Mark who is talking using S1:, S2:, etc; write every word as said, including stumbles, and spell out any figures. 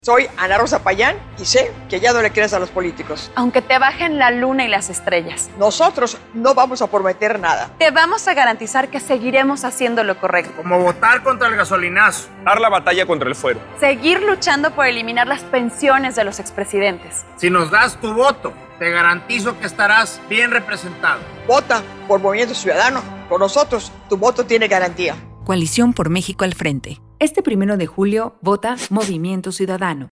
S1: Soy Ana Rosa Payán y sé que ya no le crees a los políticos.
S2: Aunque te bajen la luna y las estrellas.
S1: Nosotros no vamos a prometer nada.
S2: Te vamos a garantizar que seguiremos haciendo lo correcto.
S3: Como votar contra el gasolinazo.
S4: Dar la batalla contra el fuero.
S2: Seguir luchando por eliminar las pensiones de los expresidentes.
S3: Si nos das tu voto, te garantizo que estarás bien representado.
S1: Vota por Movimiento Ciudadano. Con nosotros, tu voto tiene garantía.
S5: Coalición por México al frente. Este primero de julio, vota Movimiento Ciudadano.